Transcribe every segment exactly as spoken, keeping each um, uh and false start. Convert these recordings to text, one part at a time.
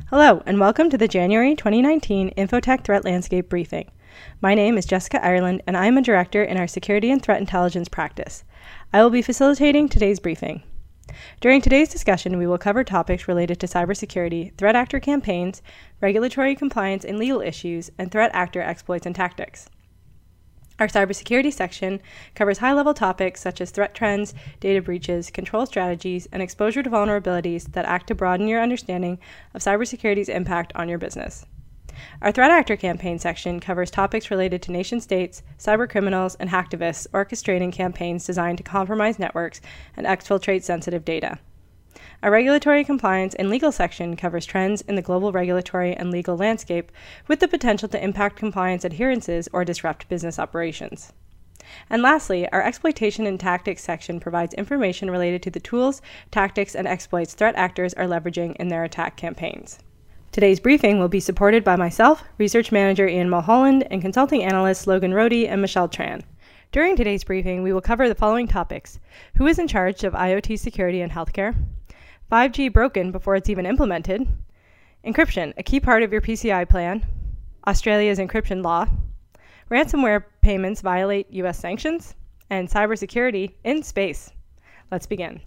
Hello, and welcome to the January twenty nineteen Infotech Threat Landscape Briefing. My name is Jessica Ireland, and I am a director in our Security and Threat Intelligence practice. I will be facilitating today's briefing. During today's discussion, we will cover topics related to cybersecurity, threat actor campaigns, regulatory compliance and legal issues, and threat actor exploits and tactics. Our cybersecurity section covers high-level topics such as threat trends, data breaches, control strategies, and exposure to vulnerabilities that act to broaden your understanding of cybersecurity's impact on your business. Our threat actor campaign section covers topics related to nation-states, cybercriminals, and hacktivists orchestrating campaigns designed to compromise networks and exfiltrate sensitive data. Our regulatory compliance and legal section covers trends in the global regulatory and legal landscape with the potential to impact compliance adherences or disrupt business operations. And lastly, our exploitation and tactics section provides information related to the tools, tactics, and exploits threat actors are leveraging in their attack campaigns. Today's briefing will be supported by myself, Research Manager Ian Mulholland, and Consulting Analysts Logan Rohde and Michelle Tran. During today's briefing, we will cover the following topics: who is in charge of IoT security in healthcare? five G broken before it's even implemented, encryption, a key part of your P C I plan, Australia's encryption law, ransomware payments violate U S sanctions, and cybersecurity in space. Let's begin.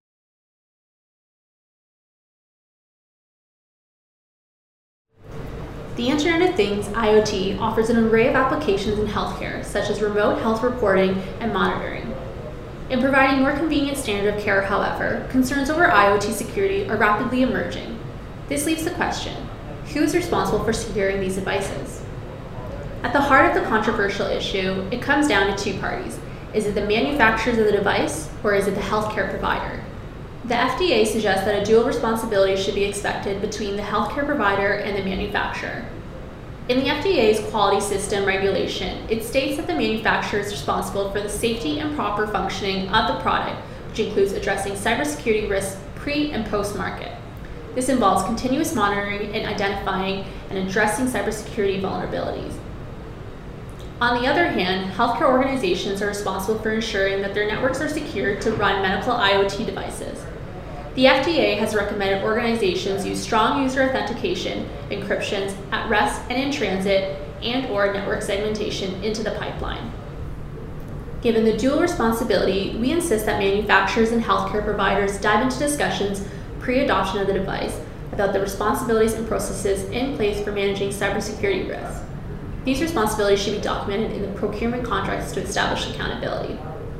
The Internet of Things, IoT, offers an array of applications in healthcare, such as remote health reporting and monitoring. In providing more convenient standard of care, however, concerns over IoT security are rapidly emerging. This leaves the question: who is responsible for securing these devices? At the heart of the controversial issue, it comes down to two parties. Is it the manufacturers of the device, or is it the healthcare provider? The F D A suggests that a dual responsibility should be expected between the healthcare provider and the manufacturer. In the F D A's quality system regulation, it states that the manufacturer is responsible for the safety and proper functioning of the product, which includes addressing cybersecurity risks pre- and post-market. This involves continuous monitoring and identifying and addressing cybersecurity vulnerabilities. On the other hand, healthcare organizations are responsible for ensuring that their networks are secure to run medical IoT devices. The F D A has recommended organizations use strong user authentication, encryptions at rest and in transit, and or network segmentation into the pipeline. Given the dual responsibility, we insist that manufacturers and healthcare providers dive into discussions pre-adoption of the device about the responsibilities and processes in place for managing cybersecurity risks. These responsibilities should be documented in the procurement contracts to establish accountability.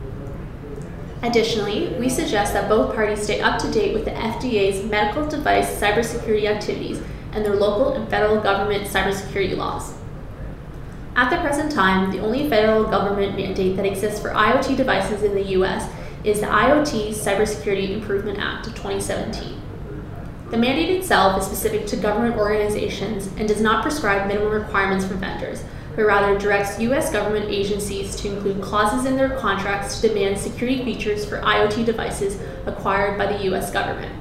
Additionally, we suggest that both parties stay up to date with the F D A's medical device cybersecurity activities and their local and federal government cybersecurity laws. At the present time, the only federal government mandate that exists for IoT devices in the U S is the IoT Cybersecurity Improvement Act of twenty seventeen. The mandate itself is specific to government organizations and does not prescribe minimum requirements from vendors, but rather directs U S government agencies to include clauses in their contracts to demand security features for IoT devices acquired by the U S government.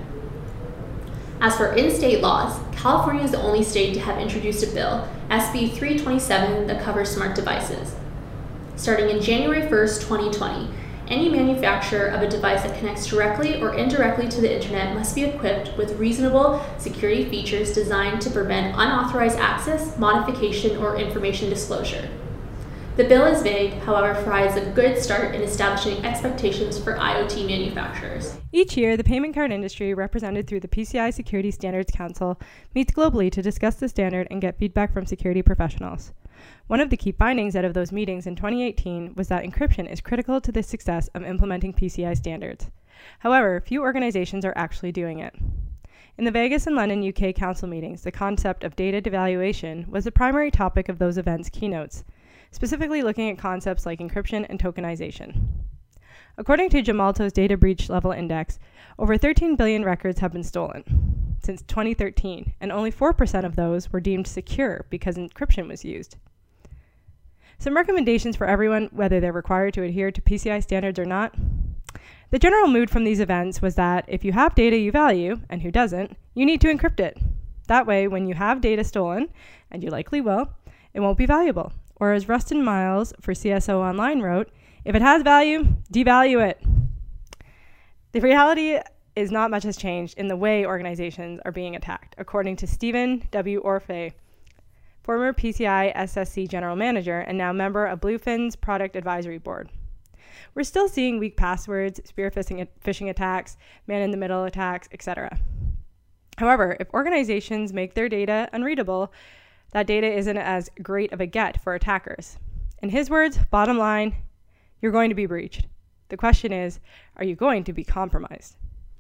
As for in-state laws, California is the only state to have introduced a bill, S B three twenty-seven, that covers smart devices. Starting in January first, twenty twenty, any manufacturer of a device that connects directly or indirectly to the internet must be equipped with reasonable security features designed to prevent unauthorized access, modification, or information disclosure. The bill is vague, however, provides a good start in establishing expectations for IoT manufacturers. Each year, the payment card industry, represented through the P C I Security Standards Council, meets globally to discuss the standard and get feedback from security professionals. One of the key findings out of those meetings in twenty eighteen was that encryption is critical to the success of implementing P C I standards. However, few organizations are actually doing it. In the Vegas and London, U K Council meetings, the concept of data devaluation was the primary topic of those events' keynotes, specifically looking at concepts like encryption and tokenization. According to Gemalto's Data Breach Level Index, over thirteen billion records have been stolen since twenty thirteen, and only four percent of those were deemed secure because encryption was used. Some recommendations for everyone, whether they're required to adhere to P C I standards or not. The general mood from these events was that if you have data you value, and who doesn't, you need to encrypt it. That way, when you have data stolen, and you likely will, it won't be valuable. Or as Rustin Miles for C S O Online wrote, if it has value, devalue it. The reality is not much has changed in the way organizations are being attacked, according to Stephen W. Orfe, former P C I S S C general manager and now member of Bluefin's product advisory board. We're still seeing weak passwords, spear phishing, phishing attacks, man-in-the-middle attacks, et cetera. However, if organizations make their data unreadable, that data isn't as great of a get for attackers. In his words, bottom line, you're going to be breached. The question is, are you going to be compromised?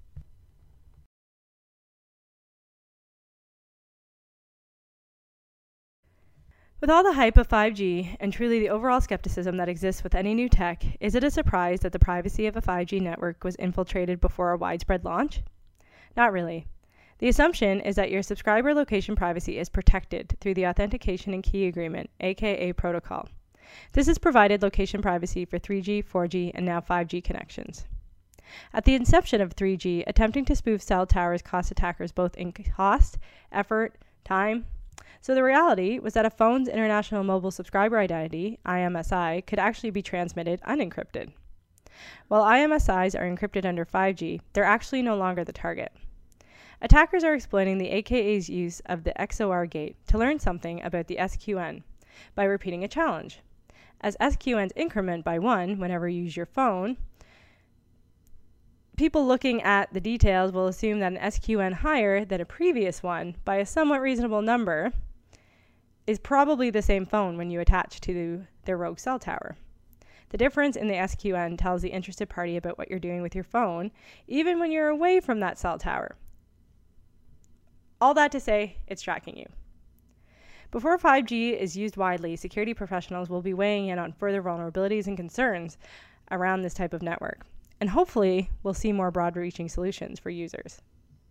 With all the hype of five G and truly the overall skepticism that exists with any new tech, is it a surprise that the privacy of a five G network was infiltrated before a widespread launch? Not really. The assumption is that your subscriber location privacy is protected through the Authentication and Key Agreement, aka protocol. This has provided location privacy for three G, four G, and now five G connections. At the inception of three G, attempting to spoof cell towers cost attackers both in cost, effort, time. So the reality was that a phone's International Mobile Subscriber Identity, I M S I, could actually be transmitted unencrypted. While I M S Is are encrypted under five G, they're actually no longer the target. Attackers are exploiting the A K A's use of the X O R gate to learn something about the S Q N by repeating a challenge. As S Q Ns increment by one whenever you use your phone, people looking at the details will assume that an S Q N higher than a previous one by a somewhat reasonable number is probably the same phone when you attach to their rogue cell tower. The difference in the S Q N tells the interested party about what you're doing with your phone, even when you're away from that cell tower. All that to say, it's tracking you. Before five G is used widely, security professionals will be weighing in on further vulnerabilities and concerns around this type of network. And hopefully, we'll see more broad-reaching solutions for users.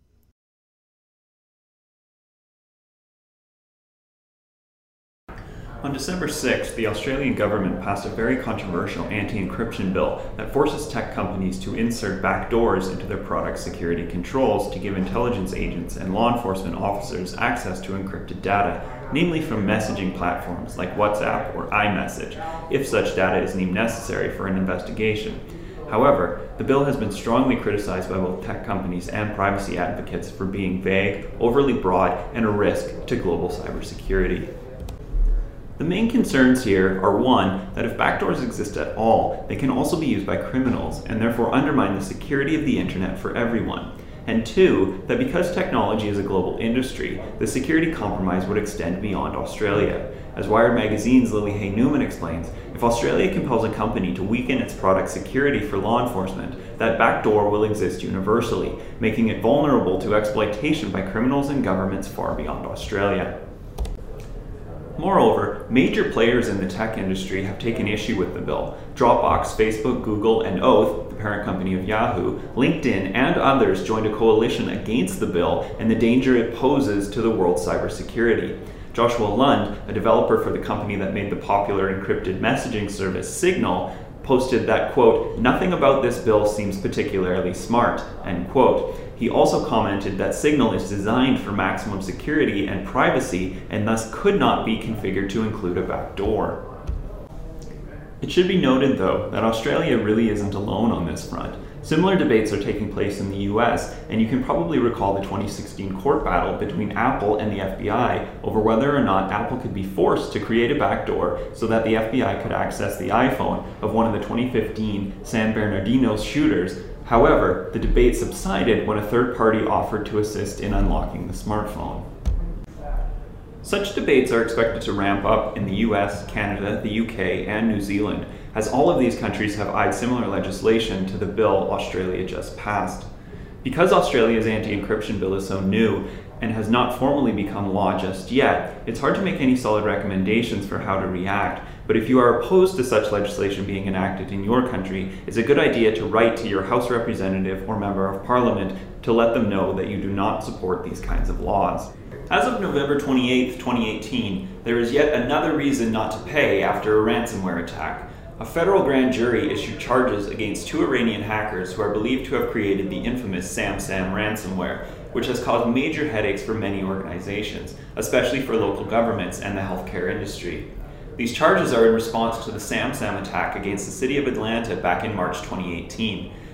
On December sixth, the Australian government passed a very controversial anti-encryption bill that forces tech companies to insert backdoors into their product security controls to give intelligence agents and law enforcement officers access to encrypted data, namely from messaging platforms like WhatsApp or iMessage, if such data is deemed necessary for an investigation. However, the bill has been strongly criticized by both tech companies and privacy advocates for being vague, overly broad, and a risk to global cybersecurity. The main concerns here are one, that if backdoors exist at all, they can also be used by criminals and therefore undermine the security of the internet for everyone. And two, that because technology is a global industry, the security compromise would extend beyond Australia. As Wired Magazine's Lily Hay Newman explains, if Australia compels a company to weaken its product security for law enforcement, that backdoor will exist universally, making it vulnerable to exploitation by criminals and governments far beyond Australia. Moreover, major players in the tech industry have taken issue with the bill. Dropbox, Facebook, Google, and Oath, the parent company of Yahoo, LinkedIn, and others joined a coalition against the bill and the danger it poses to the world's cybersecurity. Joshua Lund, a developer for the company that made the popular encrypted messaging service Signal, posted that, quote, "Nothing about this bill seems particularly smart," end quote. He also commented that Signal is designed for maximum security and privacy and thus could not be configured to include a backdoor. It should be noted, though, that Australia really isn't alone on this front. Similar debates are taking place in the U S, and you can probably recall the twenty sixteen court battle between Apple and the F B I over whether or not Apple could be forced to create a backdoor so that the F B I could access the iPhone of one of the twenty fifteen San Bernardino shooters. However, the debate subsided when a third party offered to assist in unlocking the smartphone. Such debates are expected to ramp up in the U S, Canada, the U K, and New Zealand, as all of these countries have eyed similar legislation to the bill Australia just passed. Because Australia's anti-encryption bill is so new and has not formally become law just yet, it's hard to make any solid recommendations for how to react. But if you are opposed to such legislation being enacted in your country, it's a good idea to write to your House representative or member of parliament to let them know that you do not support these kinds of laws. As of November twenty-eighth, twenty eighteen, there is yet another reason not to pay after a ransomware attack. A federal grand jury issued charges against two Iranian hackers who are believed to have created the infamous SamSam ransomware, which has caused major headaches for many organizations, especially for local governments and the healthcare industry. These charges are in response to the SamSam attack against the city of Atlanta back in March twenty eighteen.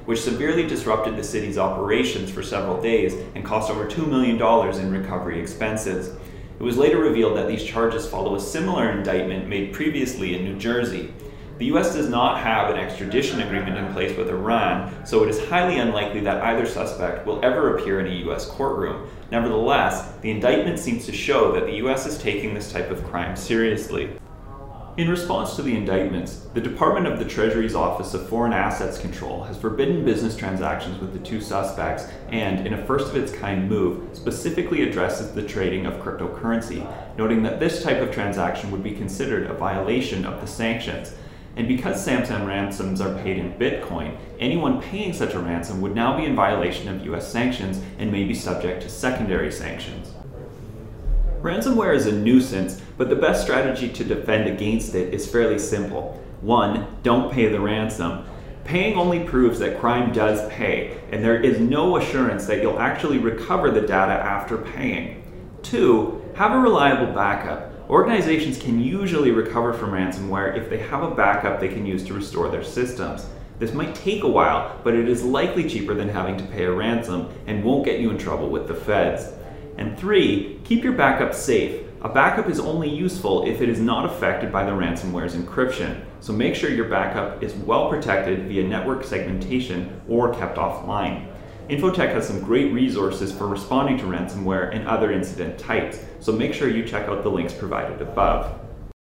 which severely disrupted the city's operations for several days and cost over two million dollars in recovery expenses. It was later revealed that these charges follow a similar indictment made previously in New Jersey. The U S does not have an extradition agreement in place with Iran, so it is highly unlikely that either suspect will ever appear in a U S courtroom. Nevertheless, the indictment seems to show that the U S is taking this type of crime seriously. In response to the indictments, the Department of the Treasury's Office of Foreign Assets Control has forbidden business transactions with the two suspects and, in a first-of-its-kind move, specifically addresses the trading of cryptocurrency, noting that this type of transaction would be considered a violation of the sanctions. And because Samsung ransoms are paid in Bitcoin, anyone paying such a ransom would now be in violation of U S sanctions and may be subject to secondary sanctions. Ransomware is a nuisance, but the best strategy to defend against it is fairly simple. One, don't pay the ransom. Paying only proves that crime does pay, and there is no assurance that you'll actually recover the data after paying. Two, have a reliable backup. Organizations can usually recover from ransomware if they have a backup they can use to restore their systems. This might take a while, but it is likely cheaper than having to pay a ransom and won't get you in trouble with the feds. And three, keep your backup safe. A backup is only useful if it is not affected by the ransomware's encryption, so make sure your backup is well protected via network segmentation or kept offline. Infotech has some great resources for responding to ransomware and other incident types, so make sure you check out the links provided above.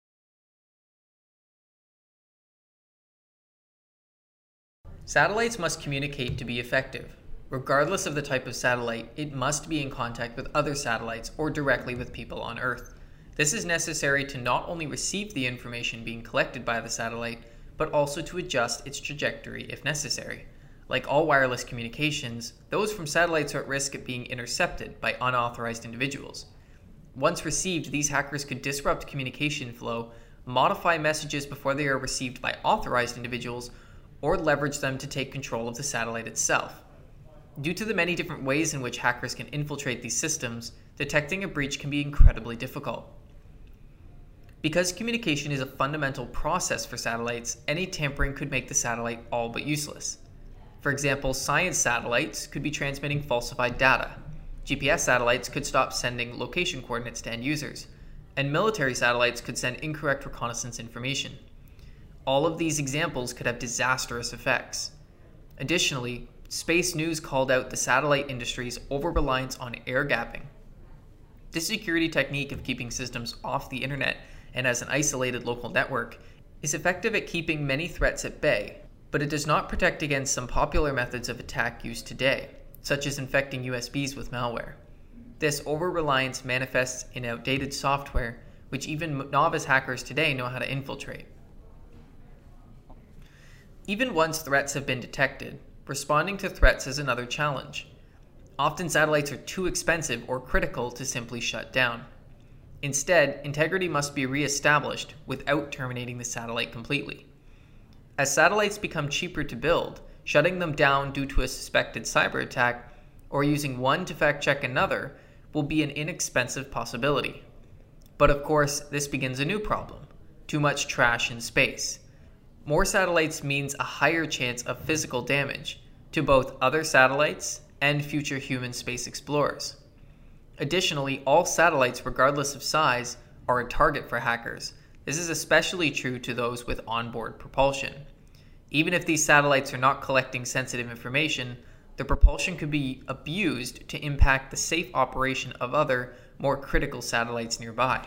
Satellites must communicate to be effective. Regardless of the type of satellite, it must be in contact with other satellites or directly with people on Earth. This is necessary to not only receive the information being collected by the satellite, but also to adjust its trajectory if necessary. Like all wireless communications, those from satellites are at risk of being intercepted by unauthorized individuals. Once received, these hackers could disrupt communication flow, modify messages before they are received by authorized individuals, or leverage them to take control of the satellite itself. Due to the many different ways in which hackers can infiltrate these systems, detecting a breach can be incredibly difficult. Because communication is a fundamental process for satellites, any tampering could make the satellite all but useless. For example, science satellites could be transmitting falsified data. G P S satellites could stop sending location coordinates to end users, and military satellites could send incorrect reconnaissance information. All of these examples could have disastrous effects. Additionally, Space News called out the satellite industry's over-reliance on air gapping. This security technique of keeping systems off the internet and as an isolated local network is effective at keeping many threats at bay, but it does not protect against some popular methods of attack used today, such as infecting U S Bs with malware. This over-reliance manifests in outdated software, which even novice hackers today know how to infiltrate. Even once threats have been detected, responding to threats is another challenge. Often satellites are too expensive or critical to simply shut down. Instead, integrity must be re-established without terminating the satellite completely. As satellites become cheaper to build, shutting them down due to a suspected cyber attack or using one to fact-check another will be an inexpensive possibility. But of course, this begins a new problem: too much trash in space. More satellites means a higher chance of physical damage to both other satellites and future human space explorers. Additionally, all satellites, regardless of size, are a target for hackers. This is especially true to those with onboard propulsion. Even if these satellites are not collecting sensitive information, the propulsion could be abused to impact the safe operation of other, more critical satellites nearby.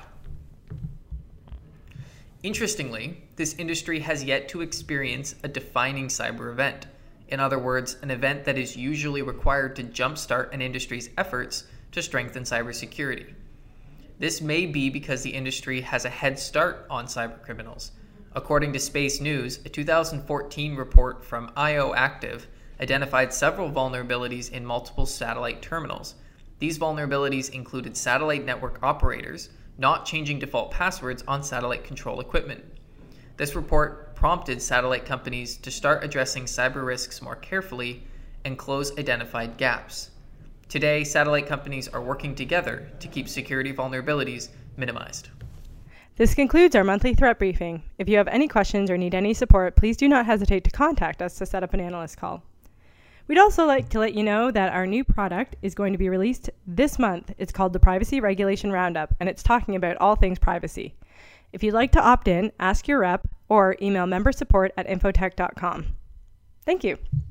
Interestingly, this industry has yet to experience a defining cyber event. In other words, an event that is usually required to jumpstart an industry's efforts to strengthen cybersecurity. This may be because the industry has a head start on cybercriminals. According to Space News, a two thousand fourteen report from I O Active identified several vulnerabilities in multiple satellite terminals. These vulnerabilities included satellite network operators not changing default passwords on satellite control equipment. This report prompted satellite companies to start addressing cyber risks more carefully and close identified gaps. Today, satellite companies are working together to keep security vulnerabilities minimized. This concludes our monthly threat briefing. If you have any questions or need any support, please do not hesitate to contact us to set up an analyst call. We'd also like to let you know that our new product is going to be released this month. It's called the Privacy Regulation Roundup, and it's talking about all things privacy. If you'd like to opt in, ask your rep or email member support at infotech dot com. Thank you.